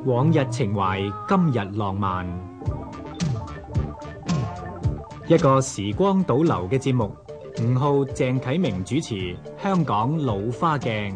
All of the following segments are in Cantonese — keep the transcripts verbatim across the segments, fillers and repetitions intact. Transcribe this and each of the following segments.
往日情懷，今日浪漫。一個時光倒流嘅節目，吳浩、鄭啟明主持《香港老花鏡》。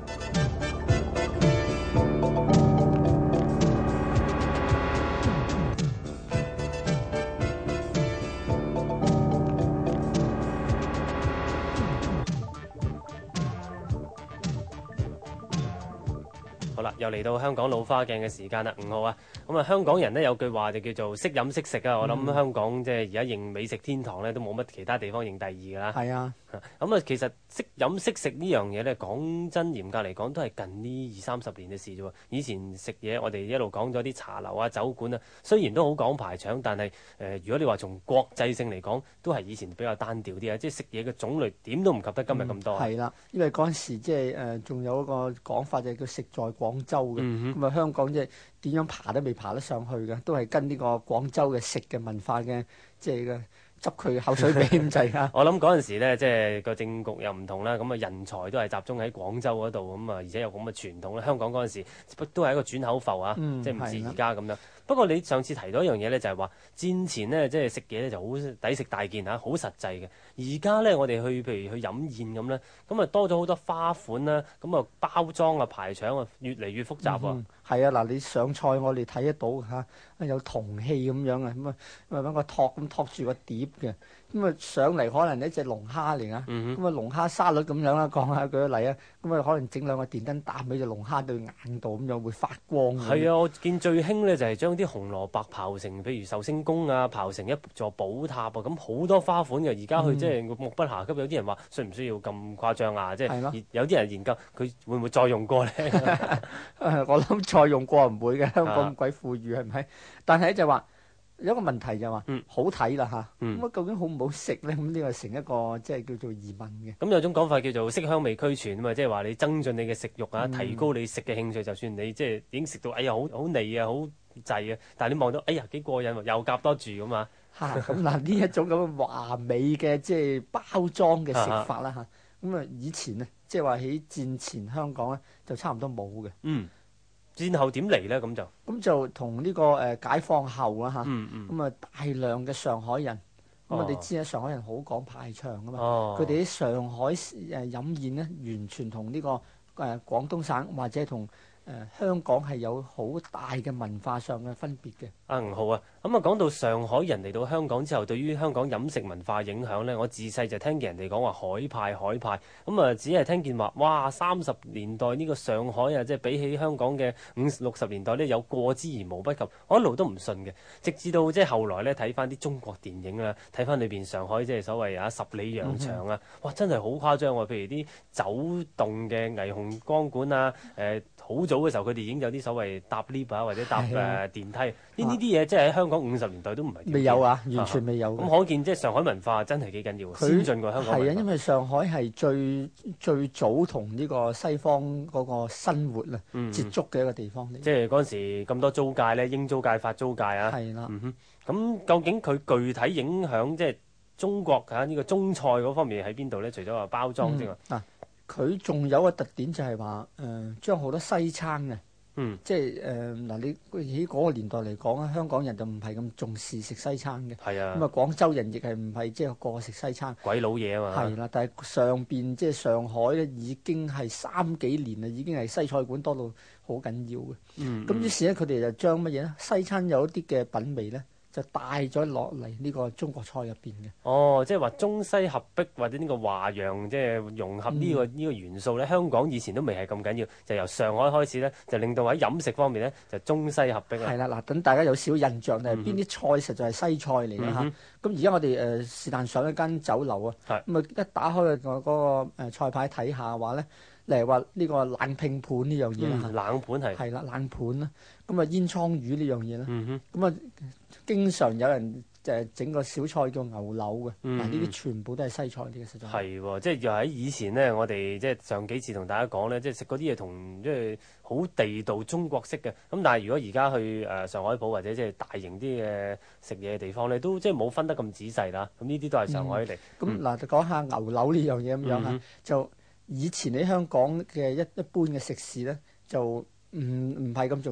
好啦，又嚟到香港老花鏡嘅時間啦，吳浩啊，咁啊香港人呢有句話就叫做識飲識食啊，我諗香港即係而家認美食天堂咧，都冇乜其他地方認第二噶啦。 係啊， 咁啊其實識飲識食呢樣嘢咧，講真嚴格嚟講都係近呢二三十年嘅事啫喎。以前食嘢我哋一路講咗啲茶樓啊、酒館啊，雖然都好講排場，但係誒、呃、如果你話從國際性嚟講，都係以前比較單調啲啊，即係食嘢嘅種類點都唔及得今日咁多。 係啦、嗯，因為嗰陣時即係誒仲有一個講法就係叫食在廣州嘅，咁啊、 嗯、哼香港即係點樣爬都未爬得上去嘅，都係跟呢個廣州嘅食嘅文化嘅即係嘅。執佢口水鼻咁滯啊！ 我諗嗰陣時咧，即係個政局又唔同啦，咁啊人才都係集中喺廣州嗰度，咁啊而且有咁嘅傳統咧。香港嗰陣時都係一個轉口埠啊， 嗯、 即係唔似而家咁樣。不過你上次提到一樣嘢咧，就係話戰前呢，即係食嘢咧就好抵食大件嚇，好實際嘅。而家咧我哋去譬如去飲宴咁咧，咁啊多咗好多花款啦，咁啊包裝啊排場啊越嚟越複雜喎。 嗯係啊，嗱，你上菜我哋睇得到嚇、啊，有銅器咁樣啊，咁啊咁啊揾個托咁托住個碟嘅，咁啊上嚟可能一隻龍蝦嚟啊，咁啊龍蝦沙律咁樣啦，講下舉個例啊，咁啊可能整兩個電燈膽喺隻龍蝦對眼度咁樣會發光。 係啊，我見最興咧就係將啲紅蘿蔔刨成，譬如壽星公啊，刨成一座寶塔啊，咁好多花款嘅。而家去即係目不暇給，有啲人話需唔需要咁誇張啊？即係有啲人研究佢會唔會再用過咧？ 我諗再用過唔會嘅，香港咁鬼富裕係咪？啊、但係就話有一個問題就話、嗯、好睇啦嚇，咁啊、嗯、究竟好唔好食咧？咁呢個成一個即係叫做疑問嘅。咁有種講法叫做色香味俱全啊嘛，即係話你增進你嘅食慾啊，嗯、提高你食嘅興趣。就算你即係已經食到哎呀好好膩啊，好滯啊，但係你望到哎呀幾過癮喎，又夾多住咁嘛。 嚇咁嗱呢一種咁嘅華美嘅即係包裝嘅食法啦嚇，咁啊以前咧即係話喺戰前香港咧就差唔多冇嘅。 嗯。戰後點嚟咧？咁就咁就同呢個誒解放後啊嚇，咁啊、 嗯嗯、 大量嘅上海人，咁啊、哦、你知啊，上海人好講排場噶嘛，佢哋喺上海誒飲宴咧，完全同呢、這個誒、呃、廣東省或者同誒、呃、香港係有好大嘅文化上嘅分別嘅。 阿吳浩啊，咁啊講到上海人嚟到香港之後，對於香港飲食文化影響咧，我自細就聽見人哋講話海派海派，咁啊只係聽見話，哇三十年代呢個上海啊，即係比起香港嘅五六十年代咧，有過之而無不及，我一路都唔信嘅，直至到即係後來咧睇翻啲中國電影啦，睇翻裏邊上海即係所謂啊十里洋場啊，嗯、哇真係好誇張喎！譬如啲走動嘅霓虹光管啊，誒、呃、好早嘅時候佢哋已經有啲所謂搭 lift 啊或者搭誒、呃、電梯呢呢。啲嘢即係喺香港五十年代都唔係未有啊，完全未有。 咁、啊、可見即係上海文化真係幾緊要，它先進過香港文化。係啊， 因為上海係最最早同呢個西方嗰個生活啊、嗯、接觸嘅一個地方嚟。 即係嗰陣時咁多租界咧，英租界、法租界啊。 係啦。 嗯哼。咁究竟佢具體影響即係中國嚇呢、啊呢個中菜嗰方面喺邊度咧？除咗話包裝之外， 嗱、嗯，佢、啊、仲有一個特點就係話誒，將好多西餐嘅。 嗯， 即係誒嗱，你喺嗰個年代嚟講咧，香港人就唔係咁重視食西餐嘅。 係啊， 咁啊，廣州人亦係唔係即係個個食西餐。 鬼佬嘢啊嘛。 係啦，但係上邊即係上海咧，已經係三幾年啦，已經係西菜館多到好緊要嘅。 嗯。 咁於是咧，佢哋就將乜嘢咧？西餐有一啲嘅品味咧，就帶咗落嚟呢個中國菜入邊嘅。 哦，即係話中西合璧或者呢個華洋即係融合呢、這個呢、嗯、個元素咧，香港以前都未係咁緊要，就由上海開始咧，就令到喺飲食方面咧就中西合璧啦。 係啦，嗱，等大家有少少印象就係邊啲菜實在係西菜嚟嘅嚇。咁而家我哋誒是但上一間酒樓啊，咁啊是一打開個嗰個菜牌睇下話咧，例如話呢個冷拼盤呢樣嘢啦， 冷盤係係啦，冷盤啦，咁啊煙倉魚呢樣嘢啦，咁啊、 嗯哼。 經常有人誒整個小菜叫牛柳嘅，嗱呢啲全部都係西菜嚟嘅，實在係喎，即係又喺以前咧，我哋即係上幾次同大家講咧，即係食嗰啲嘢同即係好地道中國式嘅。咁但係如果而家去誒、呃、上海鋪或者即係大型啲嘅食嘢嘅地方咧，都即係冇分得咁仔細啦。咁呢啲都係上海嚟。 咁嗱，就講下牛柳呢樣嘢咁樣啊，嗯、哼就以前喺香港嘅一一般嘅食肆咧，就唔唔係咁重視嘅。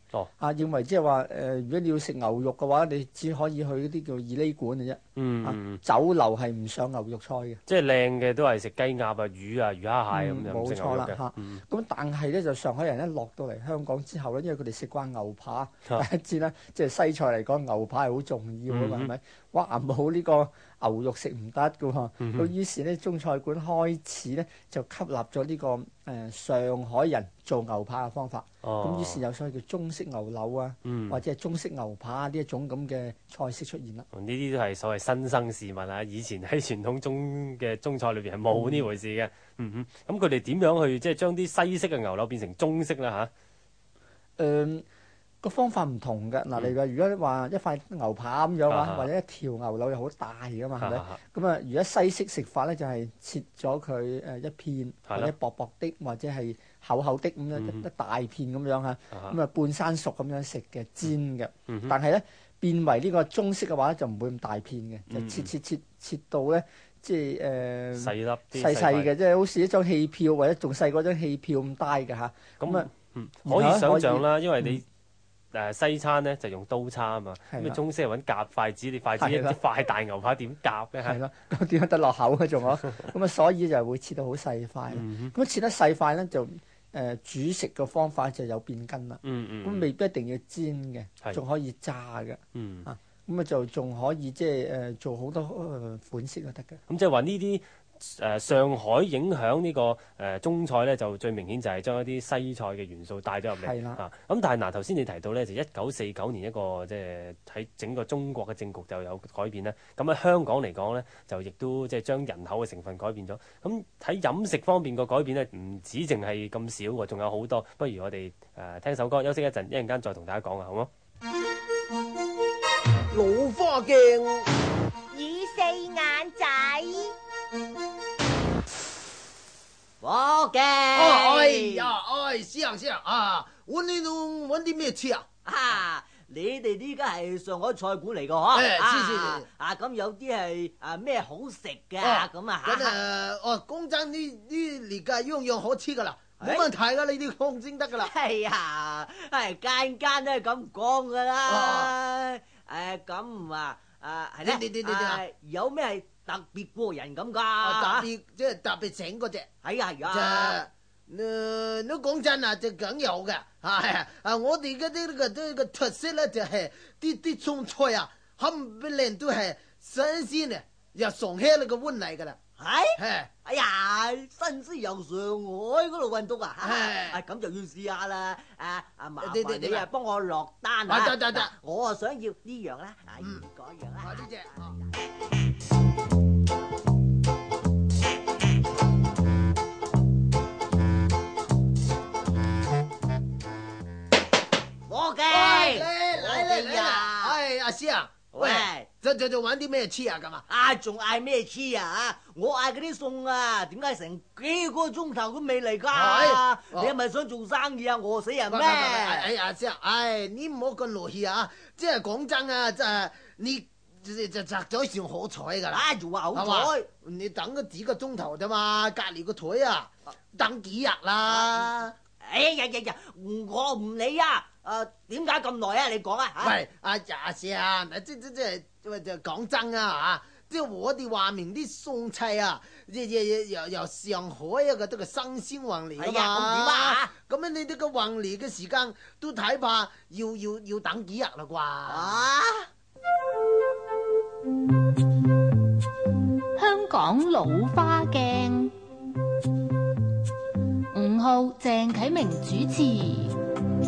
哦， 啊，認為即係話誒，如果你要食牛肉嘅話，你只可以去嗰啲叫二厘館嘅啫。 嗯， 啊嗯酒樓係唔上牛肉菜嘅。 即係靚嘅都係食雞鴨啊、魚啊、魚蝦蟹咁，就唔冇食牛肉嘅。 錯啦嚇。 嗯咁但係咧就上海人咧落到嚟香港之後咧，因為佢哋食慣牛扒， 啊第一知啦，即係西菜嚟講，牛扒係好重要啊嘛， 嗯係咪？哇，冇呢個牛肉食唔得嘅喎。 嗯咁於是咧，中菜館開始咧就吸納咗呢個誒上海人做牛扒嘅方法。 哦， 咁於是有所謂叫中式牛柳啊， 嗯或者係中式牛扒呢一種咁嘅菜式出現啦。 呢啲都係所謂新生事物啊！以前喺傳統中嘅中菜裏邊係冇呢回事嘅。嗯哼，咁佢哋點樣去即係將啲西式嘅牛柳變成中式啦嚇？ 誒個方法唔同嘅嗱，例如話如果你話一塊牛扒咁樣啊， 啊或者一條牛柳又好大噶嘛，係咪？ 啊咁啊，如果西式食法咧，就係切咗佢誒一片， 係啦或者薄薄的，或者係厚厚的咁樣嗯一一大片咁樣嚇， 啊咁啊半生熟咁樣食嘅煎嘅。 嗯哼但係咧變為呢個中式嘅話咧，就唔會咁大片嘅，就嗯切切切切到咧即係誒細粒啲細細塊嘅，即係好似一張氣票或者仲細過張氣票咁大嘅嚇。咁咁啊， 嗯然後可以想像啦，因為嗯你誒西餐咧就用刀叉啊嘛，咁你係啦中式係揾夾筷子，你筷子一係啦塊大牛扒點夾咧？ 係咯，咁點樣得落口啊？仲有咁啊，所以就係會切到好細塊啦。 嗯咁、切得細塊咧，就誒、呃煮食嘅方法就有變更啦。 嗯嗯， 咁、未必一定要煎嘅， 係仲可以炸嘅。 嗯。 咁啊就仲可以即係誒做好多、呃、款式都得嘅。 咁即係話呢啲誒上海影響呢、個誒、呃、中菜咧，就最明顯就係將一啲西菜嘅元素帶咗入嚟。 係啦啊，咁但係嗱頭先你提到咧，就一九四九年一個即係喺整個中國嘅政局就有改變咧。咁喺香港嚟講咧，就亦都即係將人口嘅成分改變咗。咁喺飲食方面個改變咧，唔止淨係咁少喎，仲有好多。不如我哋誒、呃、聽首歌休息一陣，一陣間再同大家講啊，好冇？ 老花鏡， 與四眼仔， 花鏡。 哦，哎呀，哎，師兄師兄啊，揾呢度揾啲咩切啊？ 啊！你哋呢家係上海菜館嚟㗎嗬？ 誒是是啊是啊咁有啲係啊咩好食㗎哦咁啊咁嚇？ 誒，哦，公真呢呢而家樣樣可切噶啦，冇誒問題噶，你啲講先得噶啦。 係呀，係間間都係咁講㗎啦。誒咁啊啊係咧， 點點點點點啊啊有咩係特別過人咁㗎？ 啊特別即係特別整嗰只， 係啊係即啊。 係誒，都講真啊，就梗有嘅。係啊，我哋嗰啲呢個呢個特色咧，就係啲啲中菜啊，冚唪唥都係新鮮嘅，由上海那個運嚟噶啦。 係。 係哎呀，新鮮由上海嗰度運到啊！ 係啊咁就要試下啦！啊啊麻對對對煩你啊，幫我落單啊啊！ 得得得嗱我啊想要呢樣啦，啊嗯嗰樣啦。 啊呢只啊伙計， 嚟嚟嚟嚟嚟！ 呀！ 哎，阿師啊，喂， 喂， 就就就玩啲咩黐啊咁啊？ 啊仲嗌咩黐啊？我嗌嗰啲餸啊，點解成幾個鐘頭都未嚟㗎？ 係你係咪想做生意啊？餓死人咩？ 喂喂喂哎阿師啊，唉，你唔好咁勞氣啊！即係講真啊，即係你就就摘咗算好彩㗎啦。 啊，仲話好係嘛彩。 你等個幾個鐘頭啫嘛，隔離個台啊，等幾日啦？ 哎呀呀呀！我唔理啊！誒點解咁耐啊？你講啊嚇！ 喂，阿阿師啊，即即即係喂就講真啊嚇，即係我哋話明啲餸菜啊，由由由由上海啊個都係新鮮運嚟㗎係啊，咁點嘛。 啊？ 咁樣你呢個運嚟嘅時間都睇怕要要要等幾日啦啩？ 啊！ 香港老花鏡，吳浩、鄭啟明主持。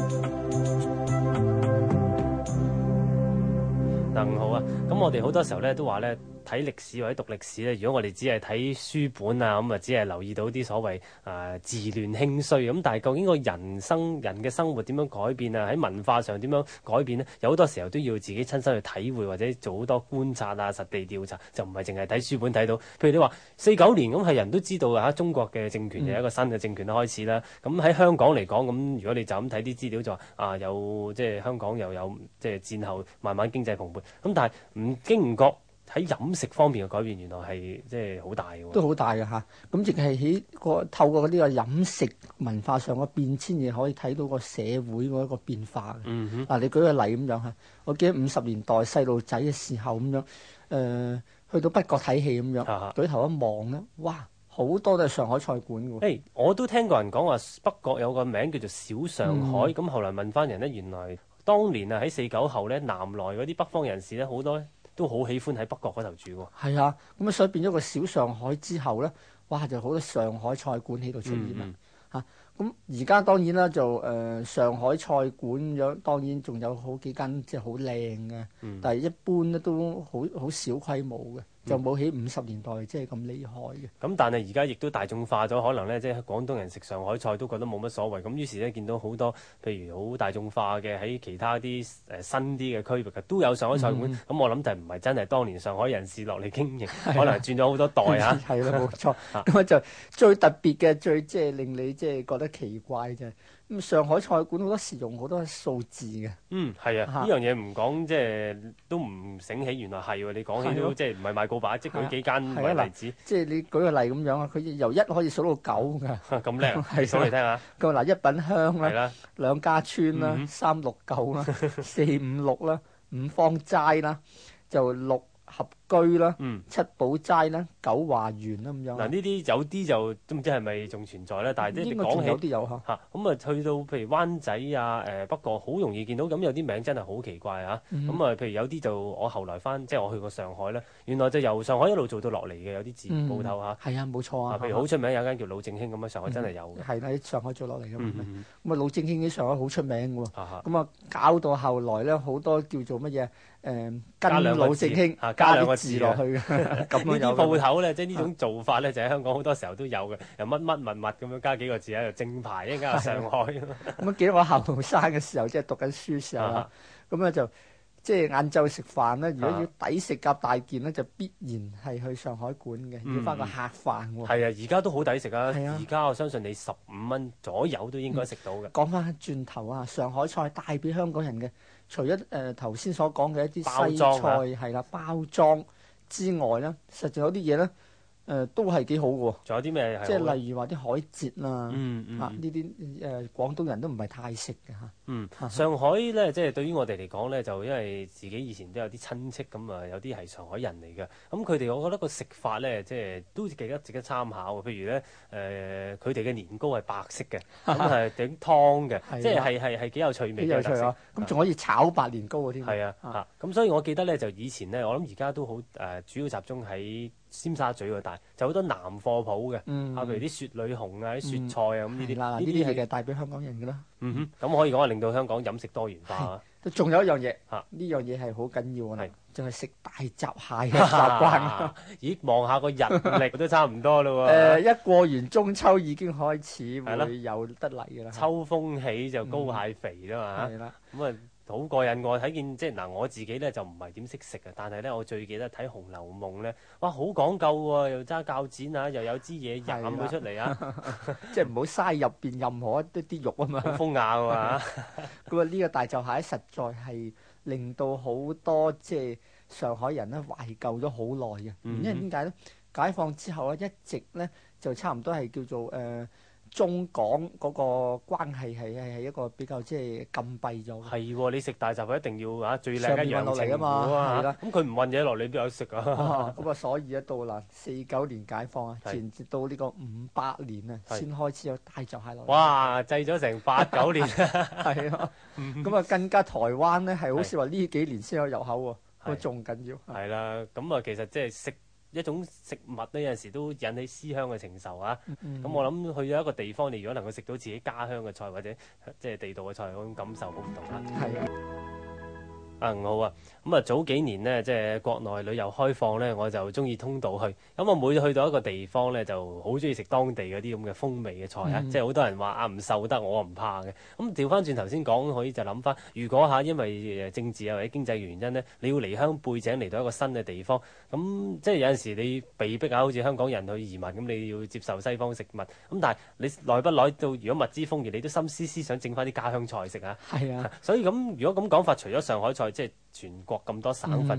鄧好啊，咁我哋好多時候咧都話咧睇歷史或者讀歷史咧，如果我哋只係睇書本啊，咁啊只係留意到啲所謂誒治亂興衰咁，但係究竟個人生人嘅生活點樣改變啊？喺文化上點樣改變呢？有好多時候都要自己親身去體會或者做好多觀察啊、實地調查，就唔係淨係睇書本睇到。譬如你話四九年咁係人都知道啊，中國嘅政權有一個新嘅政權開始啦。咁喺、嗯、香港嚟講，咁如果你就咁睇啲資料就話啊，有即係香港又有即係戰後慢慢經濟蓬勃。咁但係唔經唔覺。 喺飲食方面嘅改變，原來係即係好大嘅喎。 都好大嘅嚇。咁亦係喺個透過呢個飲食文化上嘅變遷，亦可以睇到個社會嗰一個變化嘅。 嗯哼。 嗱，你舉個例咁樣嚇，我記得五十年代細路仔嘅時候咁樣，誒、呃、去到北角睇戲咁樣， 啊舉頭一望咧，哇！好多都係上海菜館嘅喎。 誒，我都聽過人講話北角有個名叫做小上海，咁、 嗯、 後來問翻人呢，原來當年啊喺四九後咧，南來嗰啲北方人士咧，好多都好喜歡喺北角嗰頭住喎。 係啊，咁啊所以變咗個小上海之後咧，哇就好多上海菜館喺度出現啦。 嗯嚇，咁而家當然啦，就誒、呃、上海菜館樣，當然仲有好幾間即係好靚嘅， 嗯、 但係一般咧都好好小規模嘅。就冇喺五十年代即係咁厲害嘅。 咁、嗯、但係而家亦都大眾化咗，可能咧即係廣東人食上海菜都覺得冇乜所謂。咁於是咧見到好多譬如好大眾化嘅喺其他啲誒、呃、新啲嘅區域嘅都有上海菜館。咁、嗯、我諗就唔係真係當年上海人士落嚟經營，可能轉咗好多代嚇。 係啦，冇錯。咁啊就最特別嘅，最即係令你即係覺得奇怪就係咁上海菜館好多時用好多數字嘅。 嗯，係啊，呢樣嘢唔講即係都唔醒起，原來係喎。你講起都即係唔係賣告白，即係舉幾間為例子。 即係你舉個例咁樣啊，佢由一可以數到九㗎。 咁叻，你數嚟聽下。 咁嗱，一品香啦， 啦兩家村啦， 嗯、 三六九啦，四五六啦，五芳齋啦，就六合居啦， 嗯、 七寶齋啦，九華園啦咁樣。 嗱呢啲有啲就都唔知係咪仲存在咧，但係即係講起有啲有嚇。 咁啊去到譬如灣仔啊、誒、呃、北角好容易見到，咁有啲名真係好奇怪啊。咁啊、嗯，譬如有啲就我後來翻即係我去過上海咧，原來就由上海一路做到落嚟嘅，有啲自營鋪頭嚇。係、 嗯、啊，冇錯啊。 譬如好出名有間叫老正興咁啊，上海真係有嘅。 係啦、嗯，喺上海做落嚟嘅。咁啊、 嗯， 老正興喺上海好出名嘅喎。咁啊， 嗯、 搞到後來咧好多叫做乜嘢？誒、嗯、跟老正興加， 加兩個字落去嘅，咁樣有。 呢啲鋪頭咧，即係呢種做法咧，就喺香港好多時候都有嘅，又乜乜物物咁樣加幾個字喺度，正牌一陣間上海。 咁啊，記得我後生嘅時候，即係讀緊書嘅時候啦，咁咧就即係晏晝食飯咧，如果要抵食夾大件咧，就必然係去上海館嘅，嗯、要翻個客飯喎。係啊，而家都好抵食啊！而家我相信你十五蚊左右都應該食到嘅。 講翻轉頭啊，上海菜帶俾香港人嘅。除咗誒頭先所講嘅一啲西菜係啦，包裝之外咧，實際有啲嘢咧誒都係幾好嘅喎。 仲有啲咩？ 即係例如話啲海蜇啦， 嗯嗯、 啊呢啲誒廣東人都唔係太識嘅嚇。 嗯，上海咧，即係對於我哋嚟講咧，就因為自己以前都有啲親戚咁啊，有啲係上海人嚟嘅。咁佢哋我覺得個食法咧，即係都幾得值得參考。譬如咧誒，佢哋嘅年糕係白色嘅，咁係整湯嘅，即係係係係幾有趣味嘅特色。 咁仲可以炒白年糕嘅添。 係啊，嚇！咁所以我記得咧，就以前咧，我諗而家都好誒，主要集中喺尖沙咀嗰帶，就好多南貨鋪嘅，啊，譬如啲雪裏紅啊、啲雪菜啊咁呢啲。 呢啲係嘅帶俾香港人嘅啦。 嗯哼，咁可以講係令到香港飲食多元化。 仲有一樣嘢，呢樣嘢係好緊要啊，就係食大閘蟹嘅習慣。 咦，望下個日曆都差唔多咯喎。誒，一過完中秋已經開始會有得嚟㗎啦。 秋風起就高蟹肥啦嘛。係啦。咁啊〜好過癮喎！睇見即係嗱，我自己咧就唔係點識食啊，但係咧我最記得睇《紅樓夢》咧，哇，好講究喎，又揸鉸剪啊，又有支嘢飲佢出嚟啊， 即係唔好嘥入邊任何一啲肉啊嘛， 好風雅㗎嘛。 咁啊，呢個大閘蟹實在係令到好多即係上海人咧懷舊咗好耐嘅。原因係點解咧？解放之後咧，一直咧就差唔多係叫做誒。呃中港嗰個關係係係一個比較即係禁閉咗。係喎，你食大閘一定要啊最靚嘅陽澄湖啊，係啦。咁佢唔運嘢落，你邊有得食啊？ 咁啊，所以咧到嗱四九年解放啊，前至到呢個五八年啊，先開始有大閘蟹落嚟。 哇！製咗成八九年， 係咯。咁啊，更加台灣咧係好似話呢幾年先有入口喎，咁仲緊要。 係啦，咁啊，其實即係食。一種食物咧，有陣時都引起思鄉嘅情仇啊！咁、嗯、我諗去咗一個地方，你如果能夠食到自己家鄉嘅菜，或者即係地道嘅菜，嗰種感受好唔同啦。係啊。啊，好啊！咁啊，早幾年呢，即係國內旅遊開放呢，我就中意通道去。咁我每去到一個地方呢，就好中意食當地嗰啲咁嘅風味嘅菜啊！嗯、即係好多人話啊，唔受得，我唔怕嘅。咁調翻轉頭先講，可以就諗翻，如果嚇因為政治啊或者經濟原因呢，你要離鄉背井嚟到一個新嘅地方，咁即係有陣時你被逼啊，好似香港人去移民咁，你要接受西方食物。咁但係你耐不耐到，如果物之豐饒，你都心思思想整翻啲家鄉菜食啊！ 係啊， 所以咁如果咁講法，除咗上海菜，即係全國咁多省份，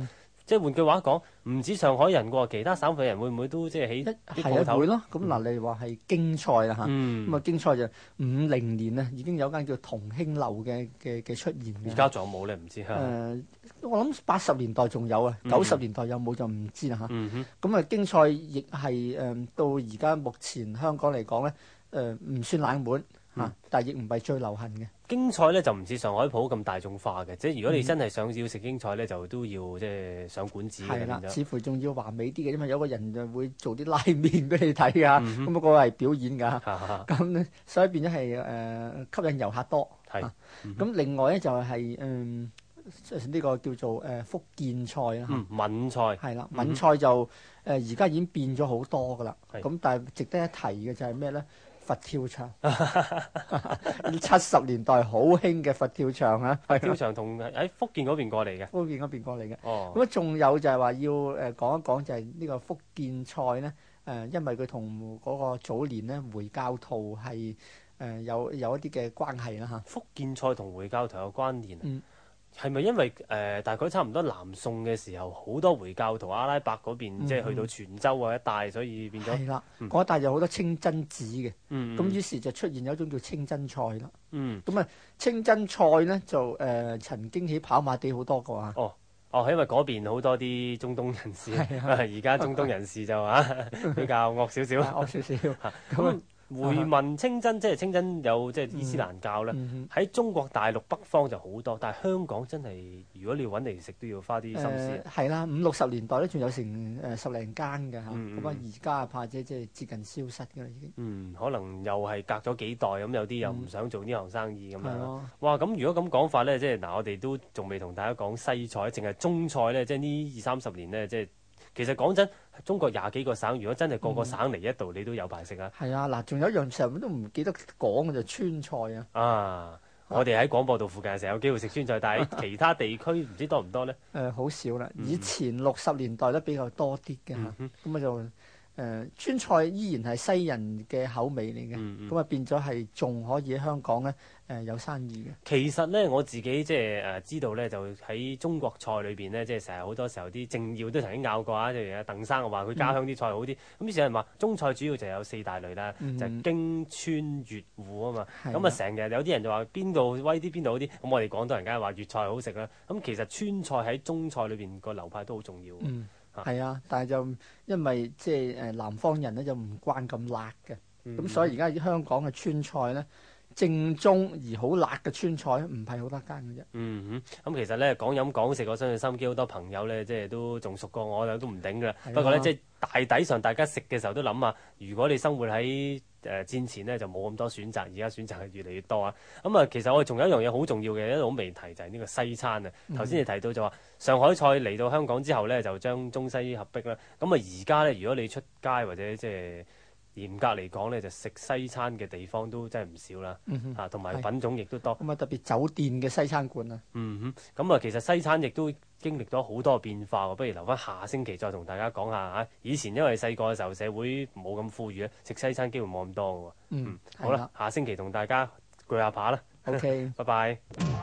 即係換句話講，唔止上海人喎，其他省份人會唔會都即係起啲鋪頭係啊會咯。咁嗱，你話係京菜啦嚇， 嗯咁啊京菜就五零年啊已經有間叫同興樓嘅嘅嘅出現嘅。 而家仲有冇咧？唔知嚇。 誒，我諗八十年代仲有啊，九十年代有冇就唔知啦嚇。 嗯哼。 咁啊京菜亦係誒到而家目前香港嚟講咧，誒唔算冷門嚇，但係亦唔係最流行嘅。 京菜咧就唔似上海鋪咁大眾化嘅，即係如果你真係想要食京菜咧，就都要即係上館子嘅係啦， 變咗似乎仲要華美啲嘅，因為有個人就會做啲拉麵俾你睇啊，咁嗰個係表演㗎，咁咧所以變咗係誒吸引遊客多。 係啊咁另外咧就係嗯呢個叫做誒福建菜啦， 嗯閩菜係啦，閩菜就誒而家已經變咗好多㗎啦。 係咁但係值得一提嘅就係咩咧？佛跳牆，七十年代好興嘅佛跳牆啊！ 佛跳牆同喺福建嗰邊過嚟嘅。 福建嗰邊過嚟嘅。 哦。 咁啊，仲有就係話要誒講一講就係呢個福建菜咧誒，因為佢同嗰個早年咧回教徒係誒有有一啲嘅關係啦嚇。 福建菜同回教徒有關聯啊？ 嗯。 係咪因為誒、呃、大概差唔多南宋嘅時候，好多回教徒阿拉伯嗰邊、嗯、即係去到泉州啊一帶，所以變咗係啦， 嗯、 嗰一帶有好多清真寺嘅，咁、 嗯、 於是就出現有一種叫清真菜啦。 嗯， 咁啊清真菜咧就誒、呃、曾經喺跑馬地好多個啊。 哦哦，因為嗰邊好多啲中東人士，而家中東人士就啊比較惡少少， 惡少少咁。回民清真即係清真有即係伊斯蘭教啦，喺、嗯嗯、中國大陸北方就好多，但係香港真係如果你要揾嚟食都要花啲心思。 係、呃、啦，五六十年代咧仲有成誒、呃、十零間嘅嚇，咁啊而家啊怕即係接近消失㗎啦已經。 嗯，可能又係隔咗幾代咁，有啲又唔想做呢行生意咁樣。 嗯、 哇！咁如果咁講法咧，即係嗱，我哋都仲未同大家講西菜，淨係中菜咧，即係呢二三十年咧，即係。其實講真，中國廿幾個省，如果真係個個省嚟一度，嗯、你都有排食啊！ 係啊，嗱，仲有一樣成日都唔記得講嘅就川菜啊！ 啊，我哋喺廣播道附近成日有機會食川菜，但係喺其他地區唔知多唔多咧？誒、 呃，好少啦。以前六十年代都比較多啲嘅嚇，咁啊、嗯、就誒、呃、川菜依然係西人嘅口味嚟嘅，咁啊、嗯、變咗係仲可以喺香港咧。誒、呃、有生意嘅。其實咧，我自己即係誒知道咧，就喺中國菜裏邊咧，即係成日好多時候啲政要都曾經拗過啊。即係阿鄧生話佢家鄉啲菜好啲。咁、嗯、於是有人話中菜主要就有四大類啦，嗯、就係京川粵滬啊嘛。咁啊成日有啲人就話邊度威啲，邊度好啲。咁我哋廣東人梗係話粵菜好食啦。咁其實川菜喺中菜裏邊個流派都好重要。 嗯，係啊，但係就因為即係誒南方人咧就唔慣咁辣嘅，咁、嗯、所以而家香港嘅川菜咧。正宗而好辣嘅川菜唔係好得間嘅啫。 嗯哼，咁其實咧講飲講食，我相信心機好多朋友咧，即係都仲熟過我，都唔頂噶啦。啊、不過咧，即係大抵上大家食嘅時候都諗下，如果你生活喺誒、呃、戰前咧，就冇咁多選擇，而家選擇係越嚟越多啊。咁、嗯、啊，其實我哋仲有一樣嘢好重要嘅，一路未提就係、是、呢個西餐啊。頭先你提到就話上海菜嚟到香港之後咧，就將中西合璧啦。咁啊，而家咧，如果你出街或者即係嚴格嚟講咧，就食西餐嘅地方都真係唔少啦，嚇同埋品種亦都多。 咁啊，特別酒店嘅西餐館啊。 嗯哼，咁啊，其實西餐亦都經歷咗好多變化喎。不如留翻下星期再同大家講下嚇。以前因為細個嘅時候社會冇咁富裕咧，食西餐機會冇咁多嘅喎。嗯，好啦，下星期同大家鋸下扒啦。 OK， 拜拜。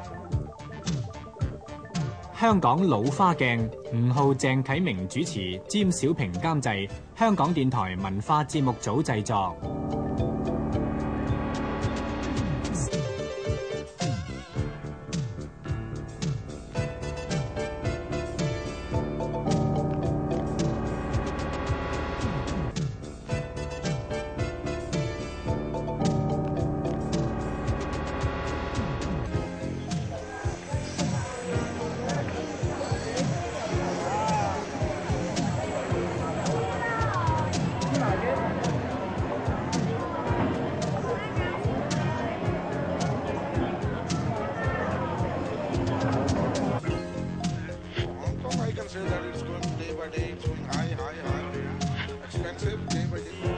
香港老花鏡，吳浩、鄭啟明主持，詹小平監製，香港電台文化節目組製作。 Say that it's going day by day, it's going high, high, high. Expensive day by day.